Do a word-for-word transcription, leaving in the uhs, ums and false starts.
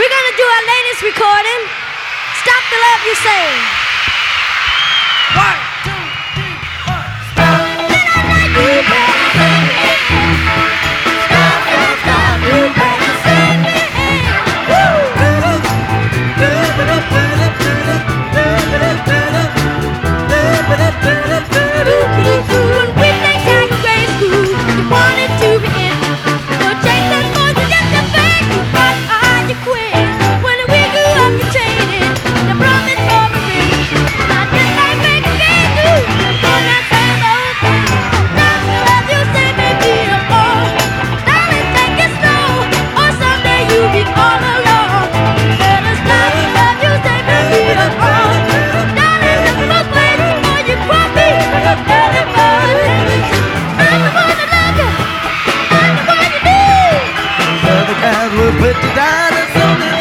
We're gonna do our latest recording. Stop the Love You Say. One.